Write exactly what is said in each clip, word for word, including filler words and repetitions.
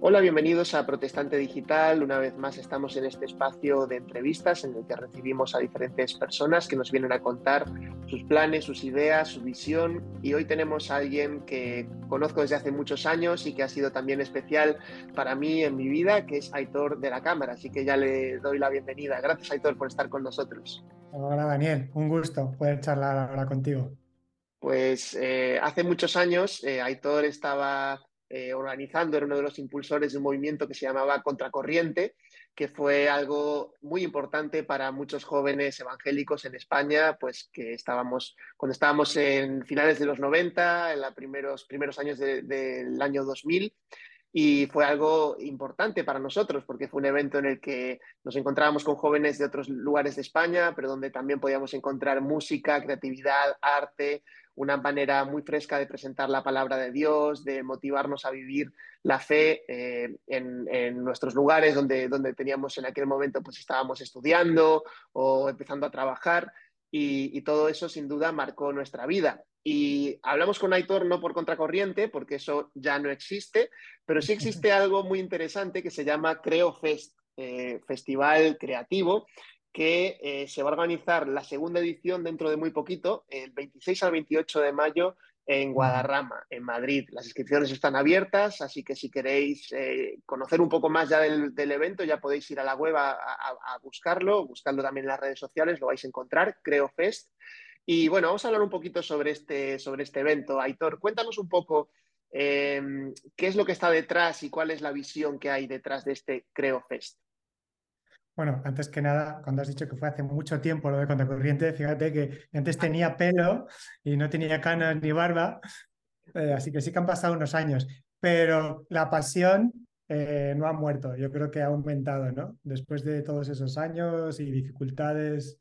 Hola, bienvenidos a Protestante Digital. Una vez más estamos en este espacio de entrevistas en el que recibimos a diferentes personas que nos vienen a contar sus planes, sus ideas, su visión. Y hoy tenemos a alguien que conozco desde hace muchos años y que ha sido también especial para mí en mi vida, que es Aitor de la Cámara. Así que ya le doy la bienvenida. Gracias, Aitor, por estar con nosotros. Hola Daniel, un gusto poder charlar ahora contigo. Pues eh, hace muchos años eh, Aitor estaba eh, organizando, era uno de los impulsores de un movimiento que se llamaba Contracorriente, que fue algo muy importante para muchos jóvenes evangélicos en España, pues que estábamos, cuando estábamos en finales de los noventa, en los primeros, primeros años de- del año dos mil. Y fue algo importante para nosotros porque fue un evento en el que nos encontrábamos con jóvenes de otros lugares de España, pero donde también podíamos encontrar música, creatividad, arte, una manera muy fresca de presentar la palabra de Dios, de motivarnos a vivir la fe eh, en, en, nuestros lugares donde, donde teníamos en aquel momento, pues estábamos estudiando o empezando a trabajar. Y, y todo eso sin duda marcó nuestra vida. Y hablamos con Aitor no por contracorriente, porque eso ya no existe, pero sí existe algo muy interesante que se llama Creo Fest, eh, Festival Creativo, que eh, se va a organizar la segunda edición dentro de muy poquito, el veintiséis al veintiocho de mayo en Guadarrama, en Madrid. Las inscripciones están abiertas, así que si queréis eh, conocer un poco más ya del, del, evento, ya podéis ir a la web a, a, a buscarlo, buscarlo también en las redes sociales, lo vais a encontrar, Creo Fest. Y bueno, vamos a hablar un poquito sobre este, sobre este evento. Aitor, cuéntanos un poco eh, qué es lo que está detrás y cuál es la visión que hay detrás de este Creo Fest. Bueno, antes que nada, cuando has dicho que fue hace mucho tiempo lo de Contracorriente, fíjate que antes tenía pelo y no tenía canas ni barba, eh, así que sí que han pasado unos años, pero la pasión eh, no ha muerto, yo creo que ha aumentado, ¿no? Después de todos esos años y dificultades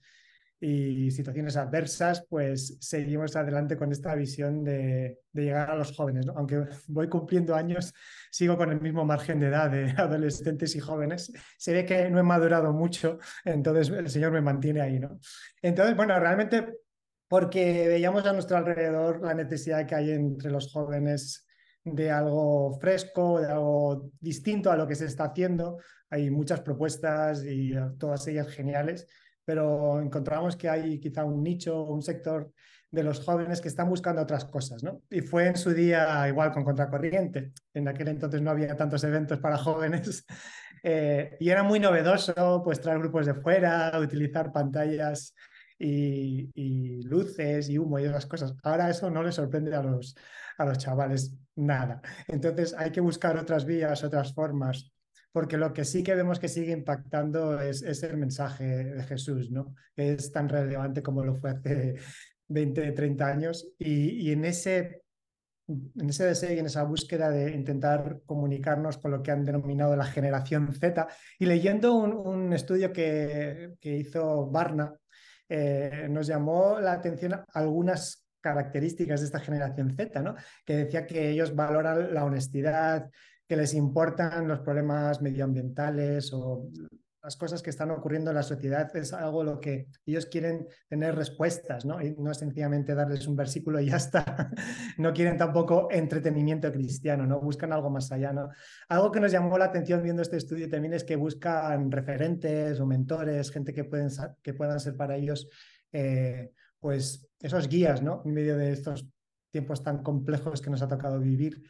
y situaciones adversas, pues seguimos adelante con esta visión de, de llegar a los jóvenes, ¿no? Aunque voy cumpliendo años, sigo con el mismo margen de edad de adolescentes y jóvenes. Se ve que no he madurado mucho, entonces el Señor me mantiene ahí, ¿no? Entonces, bueno, realmente porque veíamos a nuestro alrededor la necesidad que hay entre los jóvenes de algo fresco, de algo distinto a lo que se está haciendo. Hay muchas propuestas y todas ellas geniales, pero encontramos que hay quizá un nicho, un sector de los jóvenes que están buscando otras cosas, ¿no? Y fue en su día igual con Contracorriente. En aquel entonces no había tantos eventos para jóvenes eh, y era muy novedoso pues traer grupos de fuera, utilizar pantallas y, y luces y humo y esas cosas. Ahora eso no le sorprende a los, a los chavales nada. Entonces hay que buscar otras vías, otras formas, porque lo que sí que vemos que sigue impactando es, es el mensaje de Jesús, ¿no? Que es tan relevante como lo fue hace veinte, treinta años. Y, y en ese en ese deseo y en esa búsqueda de intentar comunicarnos con lo que han denominado la generación Z. Y leyendo un, un estudio que, que, hizo Barna, eh, nos llamó la atención algunas características de esta generación Z, ¿no? Que decía que ellos valoran la honestidad, que les importan los problemas medioambientales o las cosas que están ocurriendo en la sociedad, es algo lo que ellos quieren tener respuestas, ¿no? Y no es sencillamente darles un versículo y ya está. No quieren tampoco entretenimiento cristiano, ¿no? Buscan algo más allá, ¿no? Algo que nos llamó la atención viendo este estudio también es que buscan referentes o mentores, gente que, pueden, que puedan ser para ellos, eh, pues, esos guías, ¿no? En medio de estos tiempos tan complejos que nos ha tocado vivir.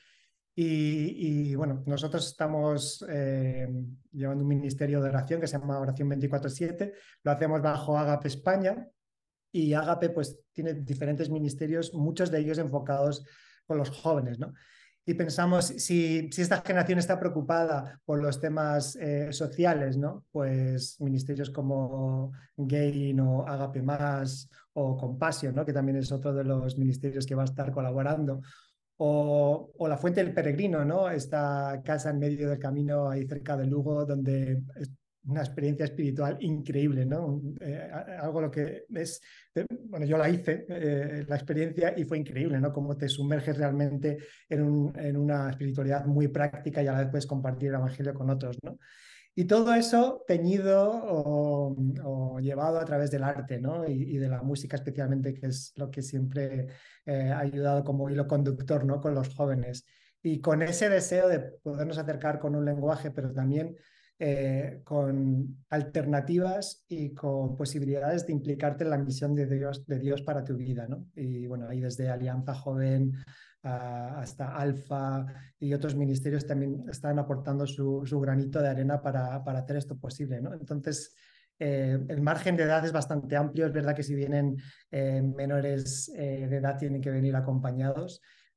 Y, y, bueno, nosotros estamos eh, llevando un ministerio de oración que se llama Oración veinticuatro siete, lo hacemos bajo Agape España y Agape pues tiene diferentes ministerios, muchos de ellos enfocados con los jóvenes, ¿no? Y pensamos, si, si esta generación está preocupada por los temas eh, sociales, ¿no? Pues ministerios como Gain o Agape Más o Compassion, ¿no? Que también es otro de los ministerios que va a estar colaborando, o, o La Fuente del Peregrino, ¿no? Esta casa en medio del camino ahí cerca de Lugo, donde es una experiencia espiritual increíble, ¿no? Eh, algo lo que es, eh, bueno, yo la hice, eh, la experiencia, y fue increíble, ¿no? Cómo te sumerges realmente en, un, en una espiritualidad muy práctica y a la vez puedes compartir el evangelio con otros, ¿no? Y todo eso teñido o, o llevado a través del arte, ¿no? Y, y de la música especialmente, que es lo que siempre eh, ha ayudado como hilo conductor, ¿no? Con los jóvenes. Y con ese deseo de podernos acercar con un lenguaje, pero también eh, con alternativas y con posibilidades de implicarte en la misión de Dios, de Dios para tu vida, ¿no? Y bueno, ahí desde Alianza Joven a, hasta Alfa y otros ministerios también están aportando su, su granito de arena para, para hacer esto posible, ¿no? Entonces, eh, el margen de edad es bastante amplio. Es verdad que si vienen eh, menores eh, de edad tienen que venir acompañados,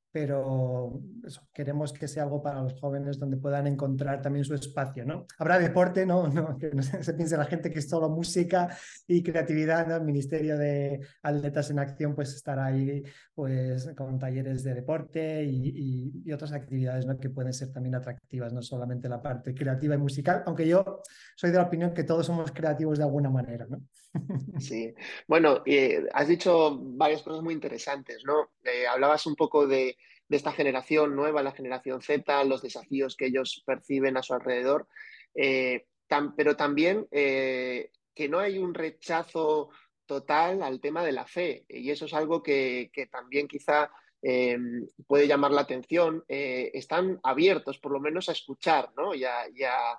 pero eso, queremos que sea algo para los jóvenes donde puedan encontrar también su espacio, ¿no? Habrá deporte, ¿no? No, que no se, se piense la gente que es solo música y creatividad, ¿no? El Ministerio de Atletas en Acción pues estará ahí pues con talleres de deporte y, y, y otras actividades, ¿no? Que pueden ser también atractivas, no solamente la parte creativa y musical, aunque yo soy de la opinión que todos somos creativos de alguna manera, ¿no? Sí, bueno, eh, has dicho varias cosas muy interesantes, ¿no? Eh, hablabas un poco de, de esta generación nueva, la generación Z, los desafíos que ellos perciben a su alrededor, eh, tam- pero también eh, que no hay un rechazo total al tema de la fe, y eso es algo que, que también quizá eh, puede llamar la atención. Eh, están abiertos por lo menos a escuchar, ¿no? Y a, y a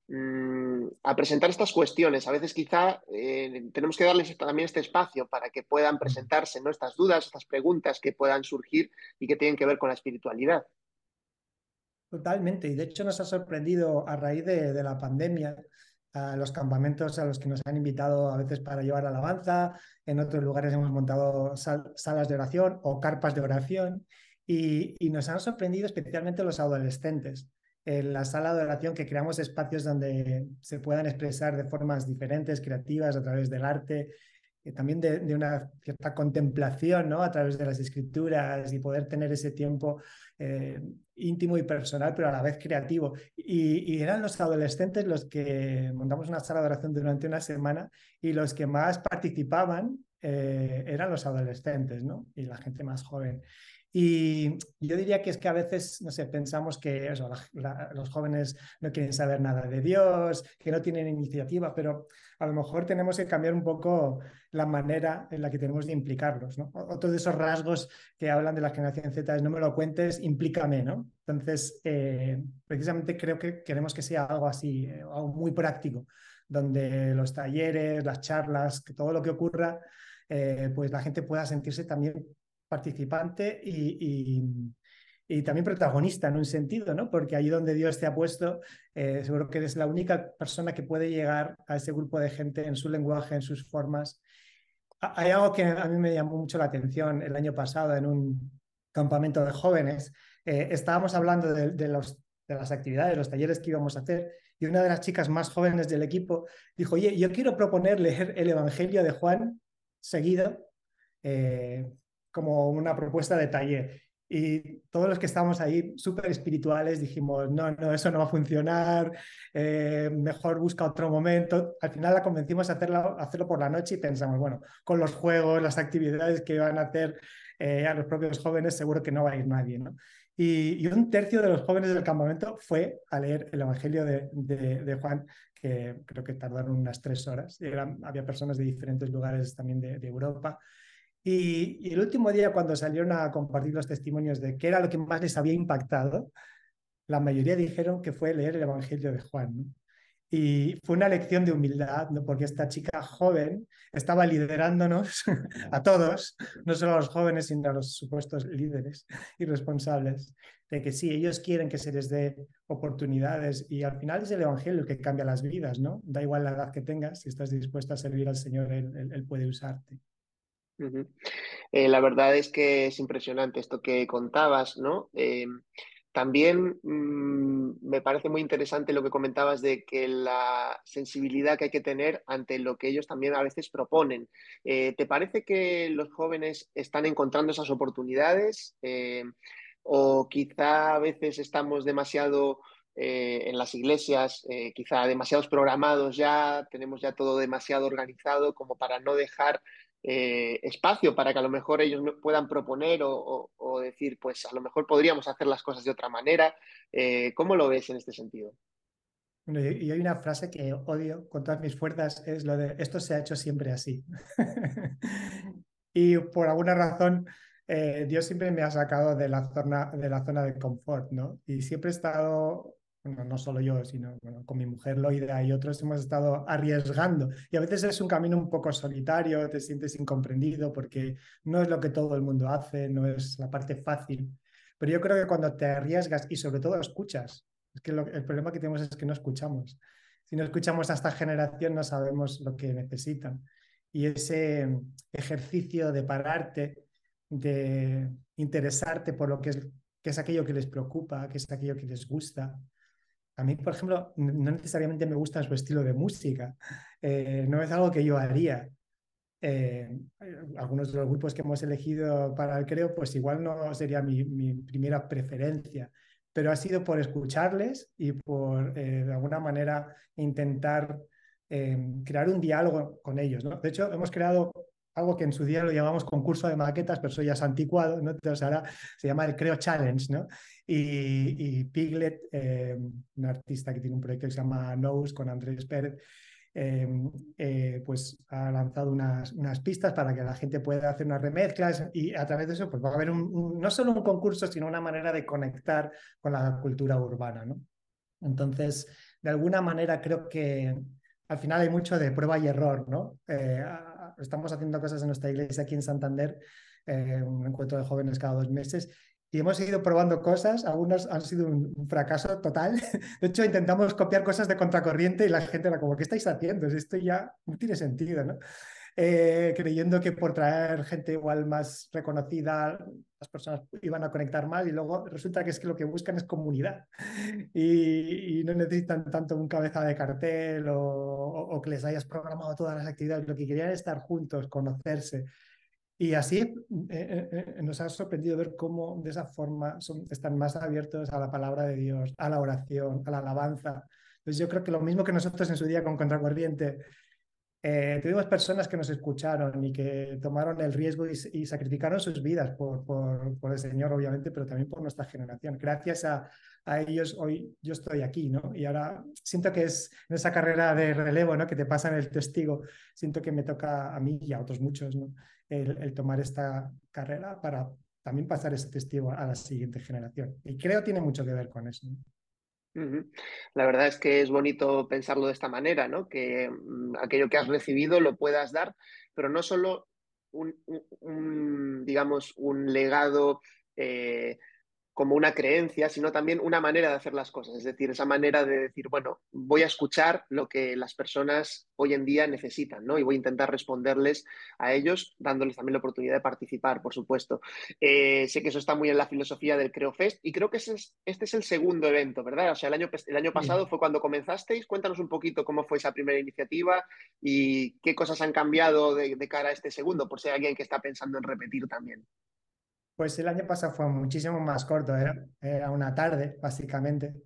mm, a presentar estas cuestiones. A veces quizá eh, tenemos que darles también este espacio para que puedan presentarse, ¿no? Estas dudas, estas preguntas que puedan surgir y que tienen que ver con la espiritualidad. Totalmente, y de hecho nos ha sorprendido a raíz de, de la pandemia, a los campamentos a los que nos han invitado a veces para llevar alabanza, en otros lugares hemos montado sal- salas de oración o carpas de oración, y, y nos han sorprendido especialmente los adolescentes. En la sala de oración que creamos espacios donde se puedan expresar de formas diferentes, creativas, a través del arte, y también de, de una cierta contemplación, ¿no? A través de las escrituras y poder tener ese tiempo eh, íntimo y personal, pero a la vez creativo. Y, y, eran los adolescentes los que montamos una sala de oración durante una semana y los que más participaban eh, eran los adolescentes, ¿no? Y la gente más joven. Y yo diría que es que a veces, no sé, pensamos que eso, la, la, los jóvenes no quieren saber nada de Dios, que no tienen iniciativa, pero a lo mejor tenemos que cambiar un poco la manera en la que tenemos de implicarlos, ¿no? Otro de esos rasgos que hablan de la generación Z es no me lo cuentes, implícame, ¿no? Entonces, eh, precisamente creo que queremos que sea algo así, eh, algo muy práctico, donde los talleres, las charlas, que todo lo que ocurra, eh, pues la gente pueda sentirse también participante y, y, y también protagonista en un sentido, ¿no? Porque allí donde Dios te ha puesto, eh, seguro que eres la única persona que puede llegar a ese grupo de gente en su lenguaje, en sus formas. Hay algo que a mí me llamó mucho la atención el año pasado en un campamento de jóvenes. Eh, estábamos hablando de, de, los, de las actividades, los talleres que íbamos a hacer, y una de las chicas más jóvenes del equipo dijo, oye, yo quiero proponer leer el Evangelio de Juan seguido eh, como una propuesta de taller. Y todos los que estábamos ahí, súper espirituales, dijimos, no, no, eso no va a funcionar, eh, mejor busca otro momento. Al final la convencimos a hacerlo, a hacerlo por la noche y pensamos, bueno, con los juegos, las actividades que van a hacer eh, a los propios jóvenes, seguro que no va a ir nadie, ¿no? Y, y un tercio de los jóvenes del campamento fue a leer el Evangelio de, de, de Juan, que creo que tardaron unas tres horas. Y eran, había personas de diferentes lugares también de, de Europa. Y, y, el último día, cuando salieron a compartir los testimonios de qué era lo que más les había impactado, la mayoría dijeron que fue leer el Evangelio de Juan, ¿no? Y fue una lección de humildad, ¿no? Porque esta chica joven estaba liderándonos a todos, no solo a los jóvenes, sino a los supuestos líderes y responsables, de que sí, ellos quieren que se les dé oportunidades y al final es el Evangelio el que cambia las vidas, ¿no? Da igual la edad que tengas, si estás dispuesto a servir al Señor, Él, él, él puede usarte. Ujú. Eh, la verdad es que es impresionante esto que contabas, ¿no? Eh, también mm, me parece muy interesante lo que comentabas de que la sensibilidad que hay que tener ante lo que ellos también a veces proponen. Eh, ¿te parece que los jóvenes están encontrando esas oportunidades? Eh, ¿o quizá a veces estamos demasiado eh, en las iglesias, eh, quizá demasiados programados ya, tenemos ya todo demasiado organizado como para no dejar eh, espacio para que a lo mejor ellos no- puedan proponer o, o- o decir, pues a lo mejor podríamos hacer las cosas de otra manera? Eh, ¿cómo lo ves en este sentido? Bueno, y y hay una frase que odio con todas mis fuerzas, es lo de esto se ha hecho siempre así. Y por alguna razón eh, Dios siempre me ha sacado de la zona, de la zona de confort, ¿no? Y siempre he estado, bueno, no solo yo, sino bueno, con mi mujer Loida y otros hemos estado arriesgando. Y a veces es un camino un poco solitario, te sientes incomprendido porque no es lo que todo el mundo hace, no es la parte fácil. Pero yo creo que cuando te arriesgas y sobre todo escuchas, es que lo- el problema que tenemos es que no escuchamos. Si no escuchamos a esta generación no sabemos lo que necesitan. Y ese ejercicio de pararte, de interesarte por lo que es, que es aquello que les preocupa, que es aquello que les gusta. A mí, por ejemplo, no necesariamente me gusta su estilo de música, eh, no es algo que yo haría. Eh, Algunos de los grupos que hemos elegido para el Creo, pues igual no sería mi, mi primera preferencia, pero ha sido por escucharles y por, eh, de alguna manera, intentar eh, crear un diálogo con ellos, ¿no? De hecho, hemos creado algo que en su día lo llamamos concurso de maquetas, pero eso ya es anticuado, ¿no? Entonces ahora se llama el Creo Challenge, ¿no? Y, y Piglet, eh, un artista que tiene un proyecto que se llama Nose con Andrés Pérez, eh, eh, pues ha lanzado unas, unas, pistas para que la gente pueda hacer unas remezclas y a través de eso pues va a haber un, un, no solo un concurso, sino una manera de conectar con la cultura urbana, ¿no? Entonces, de alguna manera creo que al final hay mucho de prueba y error, ¿no? Eh, estamos haciendo cosas en nuestra iglesia aquí en Santander, eh, un encuentro de jóvenes cada dos meses, y hemos ido probando cosas, algunos han sido un, un fracaso total. De hecho, intentamos copiar cosas de Contracorriente y la gente era como, ¿qué estáis haciendo? Esto ya no tiene sentido, ¿no? Eh, creyendo que por traer gente igual más reconocida, las personas iban a conectar más y luego resulta que es que lo que buscan es comunidad y, y no necesitan tanto un cabeza de cartel o, o, o que les hayas programado todas las actividades, lo que querían es estar juntos, conocerse. Y así eh, eh, eh, nos ha sorprendido ver cómo de esa forma son, están más abiertos a la palabra de Dios, a la oración, a la alabanza. Entonces yo creo que lo mismo que nosotros en su día con Contracorriente, eh, tuvimos personas que nos escucharon y que tomaron el riesgo y, y sacrificaron sus vidas por, por, por, el Señor, obviamente, pero también por nuestra generación. Gracias a, a ellos hoy yo estoy aquí, ¿no? Y ahora siento que es en esa carrera de relevo, ¿no? Que te pasan el testigo, siento que me toca a mí y a otros muchos, ¿no? El, el tomar esta carrera para también pasar ese testigo a la siguiente generación. Y creo que tiene mucho que ver con eso, ¿no? Ujú. La verdad es que es bonito pensarlo de esta manera, ¿no? Que mm, aquello que has recibido lo puedas dar, pero no solo un, un- un, digamos, un legado eh, como una creencia, sino también una manera de hacer las cosas. Es decir, esa manera de decir, bueno, voy a escuchar lo que las personas hoy en día necesitan, ¿no? Y voy a intentar responderles a ellos, dándoles también la oportunidad de participar, por supuesto. Eh, sé que eso está muy en la filosofía del Creo Fest y creo que ese es, este es el segundo evento, ¿verdad? O sea, el año, el año Sí. pasado fue cuando comenzasteis. Cuéntanos un poquito cómo fue esa primera iniciativa y qué cosas han cambiado de, de cara a este segundo, por si hay alguien que está pensando en repetir también. Pues el año pasado fue muchísimo más corto, era, era una tarde, básicamente.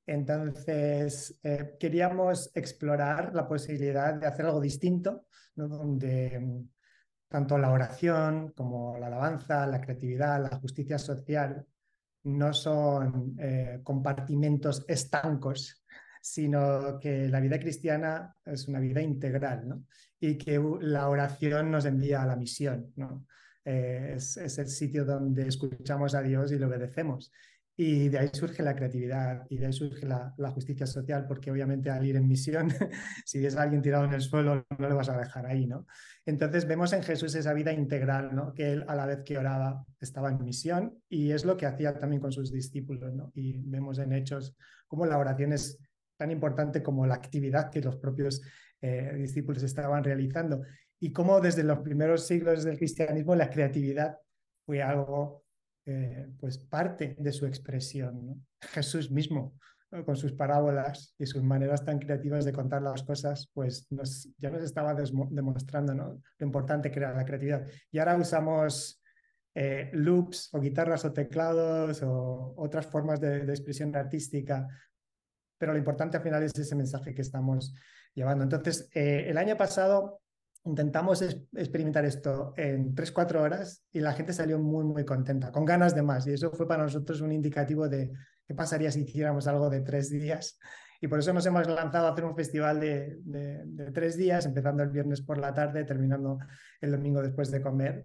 Entonces, eh, queríamos explorar la posibilidad de hacer algo distinto, ¿no? Donde mm, tanto la oración como la alabanza, la creatividad, la justicia social no son eh, compartimentos estancos, sino que la vida cristiana es una vida integral, ¿no? Y que la oración nos envía a la misión, ¿no? Eh, es, es el sitio donde escuchamos a Dios y le obedecemos. Y de ahí surge la creatividad y de ahí surge la, la justicia social, porque obviamente al ir en misión, si ves a alguien tirado en el suelo, no le vas a dejar ahí, ¿no? Entonces vemos en Jesús esa vida integral, ¿no? Que él a la vez que oraba estaba en misión y es lo que hacía también con sus discípulos, ¿no? Y vemos en Hechos cómo la oración es tan importante como la actividad que los propios eh, discípulos estaban realizando y cómo desde los primeros siglos del cristianismo la creatividad fue algo, eh, pues parte de su expresión, ¿no? Jesús mismo, ¿no? Con sus parábolas y sus maneras tan creativas de contar las cosas, pues nos, ya nos estaba demostrando, ¿no? Lo importante que era la creatividad. Y ahora usamos eh, loops o guitarras o teclados o otras formas de, de expresión artística, pero lo importante al final es ese mensaje que estamos llevando. Entonces, eh, el año pasado intentamos es, experimentar esto en tres cuatro horas y la gente salió muy, muy contenta, con ganas de más. Y eso fue para nosotros un indicativo de qué pasaría si hiciéramos algo de tres días. Y por eso nos hemos lanzado a hacer un festival de, de, de tres días, empezando el viernes por la tarde, terminando el domingo después de comer.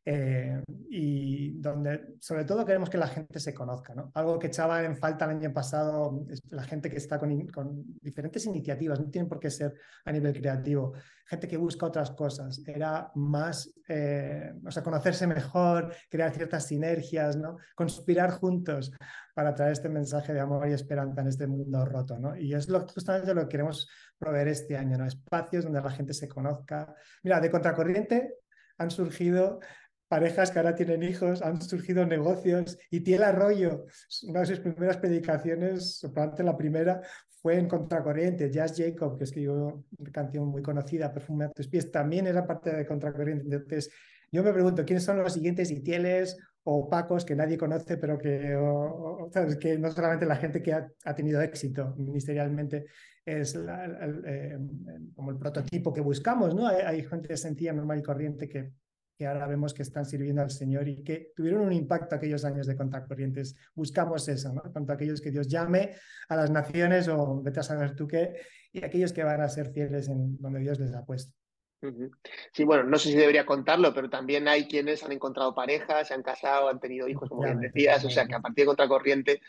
eh, y donde sobre todo queremos que la gente se conozca, ¿no? Algo que echaba en falta el año pasado, es la gente que está con, con diferentes iniciativas, no tienen por qué ser a nivel creativo, gente que busca otras cosas, era más, eh, o sea, conocerse mejor, crear ciertas sinergias, ¿no? Conspirar juntos para traer este mensaje de amor y esperanza en este mundo roto, ¿no? Y es lo, justamente lo que queremos proveer este año, ¿no? Espacios donde la gente se conozca. Mira, de Contracorriente han surgido parejas que ahora tienen hijos, han surgido negocios. Y Tiel Arroyo, una de sus primeras predicaciones, probablemente la primera, fue en Contracorriente. Jazz Jacob, que escribió una canción muy conocida, Perfume a tus pies, también era parte de Contracorriente. Entonces, yo me pregunto, ¿quiénes son los siguientes Itieles o Pacos que nadie conoce, pero que, o, o, ¿sabes? Que no solamente la gente que ha, ha tenido éxito ministerialmente es la, el, eh, como el prototipo que buscamos, ¿no? Hay, hay gente sencilla, normal y corriente que que ahora vemos que están sirviendo al Señor y que tuvieron un impacto aquellos años de Contracorrientes. Buscamos eso, ¿no? Tanto aquellos que Dios llame a las naciones o vete a saber tú qué, y aquellos que van a ser fieles en donde Dios les ha puesto. Ujú. Sí, bueno, no sé si debería contarlo, pero también hay quienes han encontrado pareja, se han casado, han tenido hijos, como bien Efectivamente, decías, o sea que a partir de Contracorriente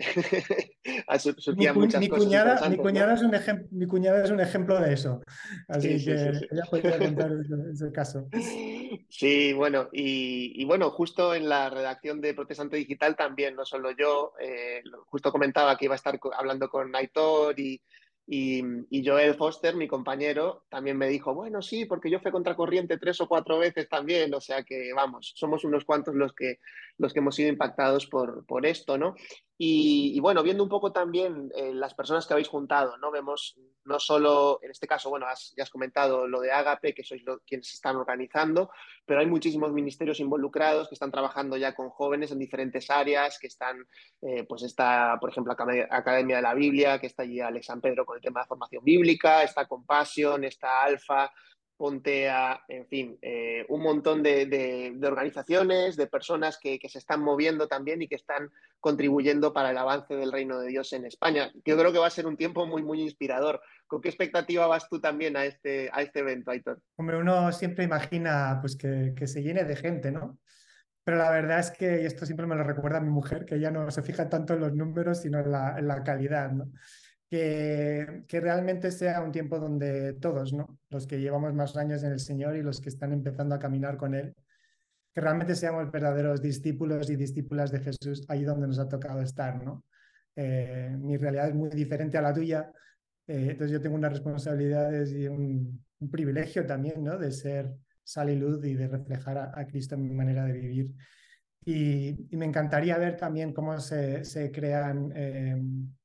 Mi, surgían cu muchas mi, cosas cuñada, mi, interesantes, ¿no? cuñada es un mi cuñada es un ejemplo de eso, Sí, así que sí, sí, sí. ella podría contar ese, ese caso. Sí, bueno, y, y bueno, justo en la redacción de Protestante Digital también, no solo yo, eh, justo comentaba que iba a estar co- hablando con Aitor y, y, y Joel Foster, mi compañero, también me dijo, bueno, sí, porque yo fui contracorriente tres o cuatro veces también, o sea que vamos, somos unos cuantos los que, los que hemos sido impactados por, por esto, ¿no? Y, y bueno, viendo un poco también eh, las personas que habéis juntado, ¿no? Vemos no solo, en este caso, bueno, has, ya has comentado lo de Ágape, que sois lo, quienes se están organizando, pero hay muchísimos ministerios involucrados que están trabajando ya con jóvenes en diferentes áreas, que están, eh, pues está, por ejemplo, Academia de la Biblia, que está allí Alex San Pedro con el tema de formación bíblica, está Compassion, está Alfa, Pontea, en fin, eh, un montón de, de, de, organizaciones, de personas que, que se están moviendo también y que están contribuyendo para el avance del reino de Dios en España. Yo creo que va a ser un tiempo muy, muy inspirador. ¿Con qué expectativa vas tú también a este, a este evento, Aitor? Hombre, uno siempre imagina pues, que, que se llene de gente, ¿no? Pero la verdad es que, y esto siempre me lo recuerda mi mujer, que ella no se fija tanto en los números, sino en la, en la calidad, ¿no? Que, que realmente sea un tiempo donde todos, ¿no? Los que llevamos más años en el Señor y los que están empezando a caminar con Él, que realmente seamos verdaderos discípulos y discípulas de Jesús ahí donde nos ha tocado estar, ¿no? Eh, mi realidad es muy diferente a la tuya, eh, entonces yo tengo unas responsabilidades y un, un privilegio también, ¿no? De ser sal y luz y de reflejar a, a Cristo en mi manera de vivir. Y, y me encantaría ver también cómo se, se crean eh,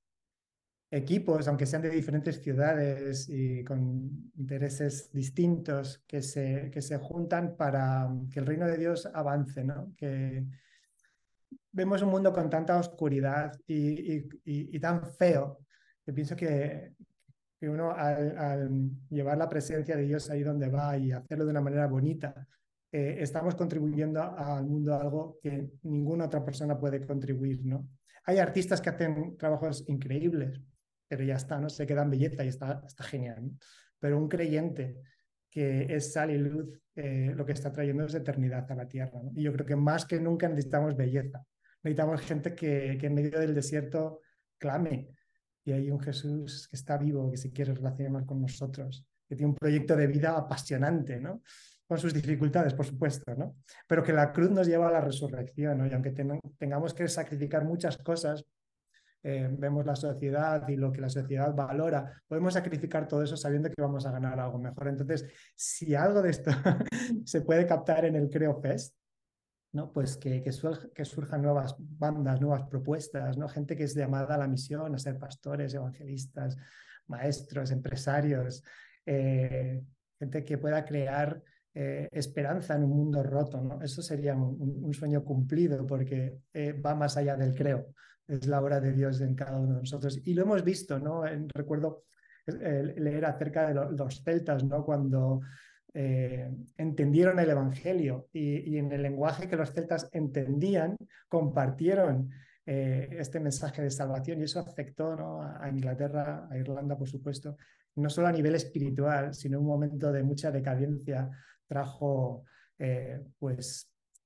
equipos, aunque sean de diferentes ciudades y con intereses distintos, que se, que se juntan para que el reino de Dios avance, ¿no? Que vemos un mundo con tanta oscuridad y, y, y, y tan feo que pienso que, que uno al, al, llevar la presencia de Dios ahí donde va y hacerlo de una manera bonita, eh, estamos contribuyendo al mundo a algo que ninguna otra persona puede contribuir, ¿no? Hay artistas que hacen trabajos increíbles, pero ya está, ¿no? Se quedan belleza y está, está genial, ¿no? Pero un creyente que es sal y luz, eh, lo que está trayendo es eternidad a la tierra, ¿no? Y yo creo que más que nunca necesitamos belleza. Necesitamos gente que, que en medio del desierto clame, y hay un Jesús que está vivo, que se quiere relacionar con nosotros, que tiene un proyecto de vida apasionante, ¿no? Con sus dificultades, por supuesto, ¿no? Pero que la cruz nos lleva a la resurrección, ¿no? Y aunque ten tengamos que sacrificar muchas cosas, eh, vemos la sociedad y lo que la sociedad valora, podemos sacrificar todo eso sabiendo que vamos a ganar algo mejor. Entonces, si algo de esto se puede captar en el Creo Fest, ¿no? Pues que, que, surg, que, surjan nuevas bandas, nuevas propuestas, ¿no? Gente que es llamada a la misión, a ser pastores, evangelistas, maestros, empresarios, eh, gente que pueda crear eh, esperanza en un mundo roto, ¿no? Eso sería un, un sueño cumplido porque eh, va más allá del creo, es la obra de Dios en cada uno de nosotros. Y lo hemos visto, ¿no? En, recuerdo eh, leer acerca de lo, los celtas, ¿no? Cuando eh, entendieron el Evangelio y, y, en el lenguaje que los celtas entendían, compartieron eh, este mensaje de salvación y eso afectó, ¿no? a Inglaterra, a Irlanda, por supuesto, no solo a nivel espiritual, sino un momento de mucha decadencia, trajo eh, pues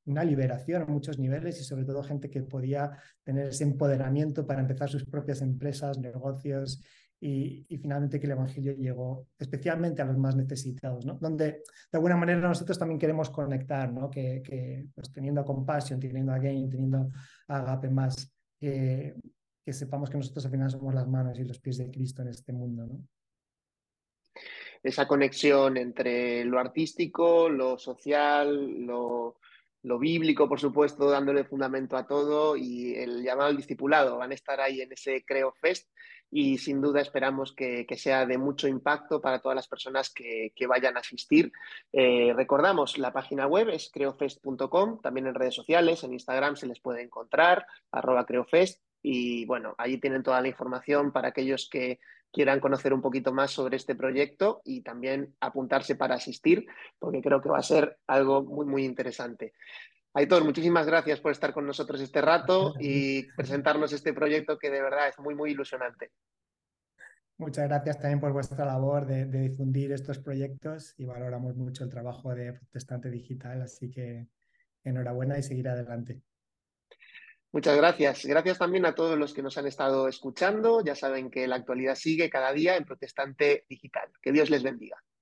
una liberación a muchos niveles y sobre todo gente que podía tener ese empoderamiento para empezar sus propias empresas, negocios y, y finalmente que el Evangelio llegó especialmente a los más necesitados, ¿no? Donde de alguna manera nosotros también queremos conectar, ¿no? Que, que pues, teniendo a Compassion, teniendo a Gain, teniendo a Agape más, que, que sepamos que nosotros al final somos las manos y los pies de Cristo en este mundo, ¿no? Esa conexión entre lo artístico, lo social, lo, lo bíblico, por supuesto, dándole fundamento a todo y el llamado al discipulado. Van a estar ahí en ese Creo Fest y sin duda esperamos que, que sea de mucho impacto para todas las personas que, que vayan a asistir. Eh, recordamos, la página web es creofest punto com, también en redes sociales, en Instagram se les puede encontrar, arroba creofest. Y bueno, allí tienen toda la información para aquellos que quieran conocer un poquito más sobre este proyecto y también apuntarse para asistir, porque creo que va a ser algo muy, muy interesante. Aitor, muchísimas gracias por estar con nosotros este rato y presentarnos este proyecto que de verdad es muy, muy ilusionante. Muchas gracias también por vuestra labor de, de difundir estos proyectos y valoramos mucho el trabajo de Protestante Digital, así que enhorabuena y seguir adelante. Muchas gracias. Gracias también a todos los que nos han estado escuchando. Ya saben que la actualidad sigue cada día en Protestante Digital. Que Dios les bendiga.